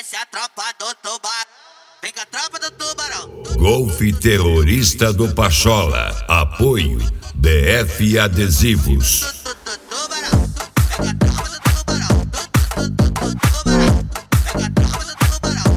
Desce a tropa do tubarão. Vem com a tropa do tubarão. Golfe Terrorista do Pachola. Apoio BF Adesivos. Tubarão. Vem com a tropa do tubarão. Tubarão. Vem com a tropa do tubarão.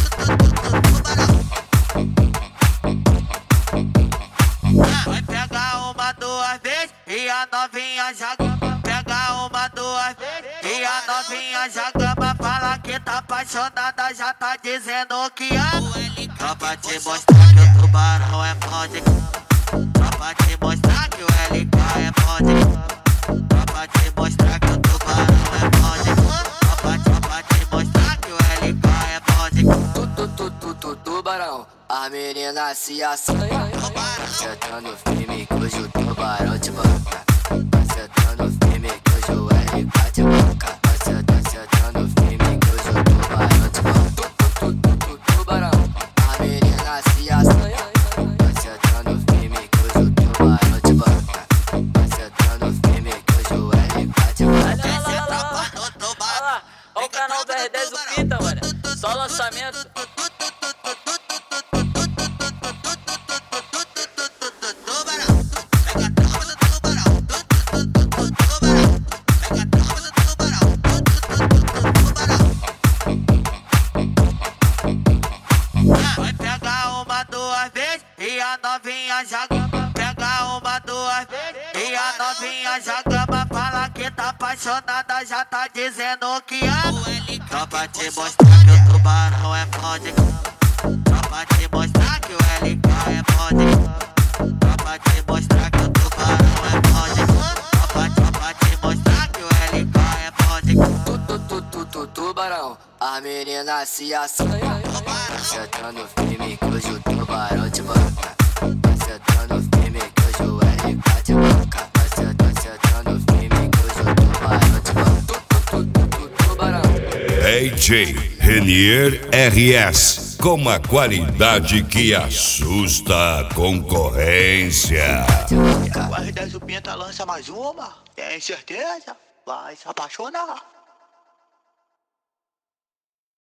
Tubarão. Vai pegar uma, duas vezes e a novinha já pega uma, duas vezes e a novinha já gama. Fala que tá apaixonada, já tá dizendo que ama. Só pra te mostrar que o tubarão é bom de cama. Só pra te mostrar que o LK é bom de cama. Só pra te mostrar que o tubarão é bom de cama. Só pra te mostrar que o LK é bom de cama. Tubarão, a menina se assanha. Sentando firme que hoje o tubarão te banca. Sentando firme que hoje o LK te banca. Sentando firme que hoje o tubarão te banca. Tubarão, a menina se assanha. Sentando firme que hoje o tubarão te banca. Sentando firme que hoje o LK te banca. Desce a tropa do tubarão. Olha o canal BR10 do Pita, mano. Só lançamento. Vai pegar uma, duas vezes e a novinha já pega uma, duas vezes e a novinha já gama. Fala que tá apaixonada, já tá dizendo que ama. Só pra te mostrar que o tubarão é bom de cama. Só pra te mostrar que o LK é bom de cama. Só pra te mostrar que o tubarão é bom de cama. Só pra te mostrar que o LK é bom de cama. Tubarão, a menina se assanha. Sentando firme que hoje o tubarão te banca. Sentando firme que hoje o LK te banca. Sentando firme que hoje o tubarão te banca. Tubarão. DJ Renier RS. Com a qualidade que assusta a concorrência. O R10 do Pinta lança mais uma. Tem certeza? Vai se apaixonar.